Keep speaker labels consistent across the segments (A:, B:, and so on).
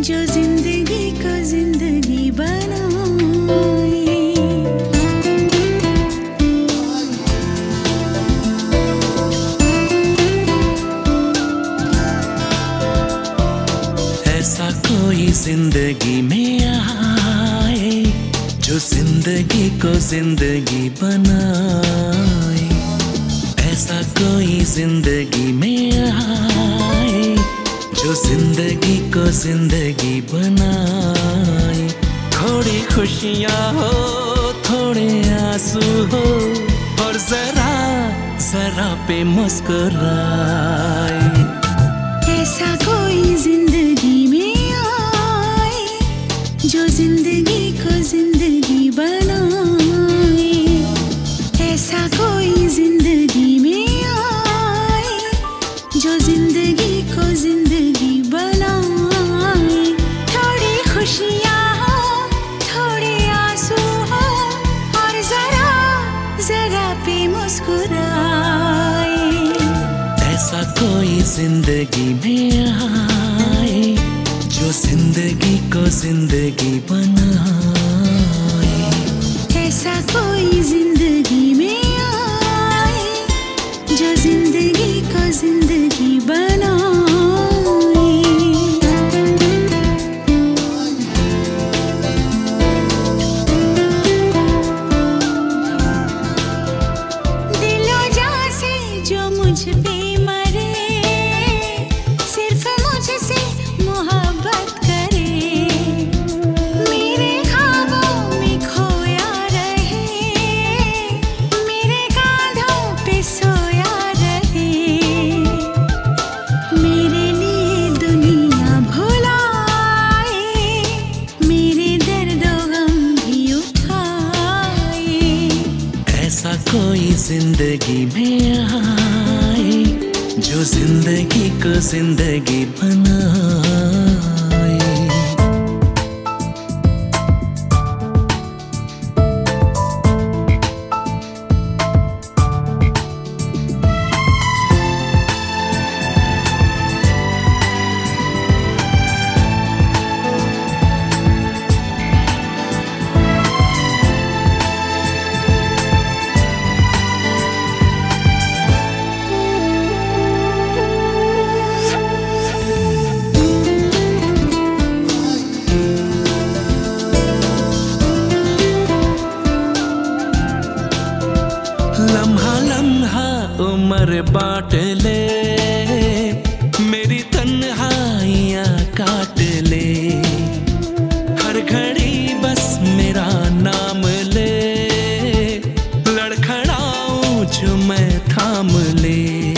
A: जो जिंदगी को जिंदगी बनाए।
B: ऐसा कोई जिंदगी में आए जो जिंदगी को जिंदगी बनाए। ऐसा कोई जिंदगी में आए जो जिंदगी को जिंदगी बनाए। थोड़ी खुशियाँ हो, थोड़े आंसू हो, और जरा जरा पे मुस्कुराए।
A: ऐसा कोई जिंदगी में आए जो जिंदगी को जिंदगी बनाए। ऐसा कोई जिंदगी में आए जो जिंदगी को जिंदगी बनाए। थोड़ी खुशियाँ हो, थोड़े आंसू हो, और जरा जरा पे मुस्कुराए।
B: ऐसा कोई जिंदगी में आए जो जिंदगी को जिंदगी बनाए।
A: ऐसा कोई जिंदगी में आए जो जिंदगी को जिंदगी बनाए। दिलो जा से जो मुझ पे मरे, सिर्फ मुझसे मोहब्बत करे। मेरे ख्वाबों में खोया रहे, मेरे कांधों पे सोया रहे। मेरे लिए दुनिया भुलाए, मेरे दर्द गम भी उठाए।
B: ऐसा कोई जिंदगी में आए जो जिंदगी को जिंदगी बनाए। लम्हा लम्हा उम्र बांट ले, मेरी तन्हाइयाँ काट ले। हर घड़ी बस मेरा नाम ले, लड़खड़ाऊं जो मैं थाम ले।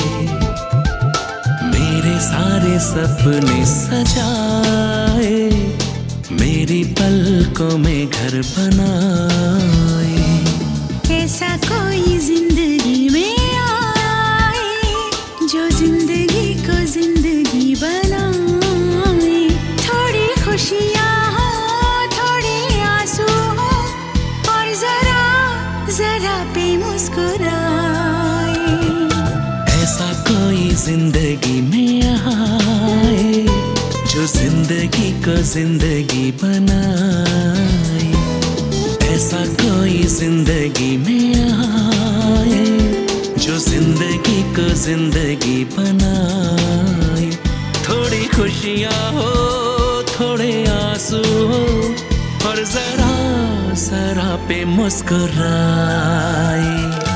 B: मेरे सारे सपने सजाए, मेरी पलकों में घर बनाए।
A: ऐसा कोई जिंदगी में आए जो जिंदगी को जिंदगी बनाए। थोड़ी खुशियाँ हो, थोड़े आंसू हो, और जरा जरा पे मुस्कुराए।
B: ऐसा कोई जिंदगी में आए जो जिंदगी को जिंदगी बनाए। ऐसा कोई जिंदगी में आए जो जिंदगी को जिंदगी बनाए। थोड़ी खुशियाँ हो, थोड़े आंसू हो, और जरा जरा पे मुस्कुराए।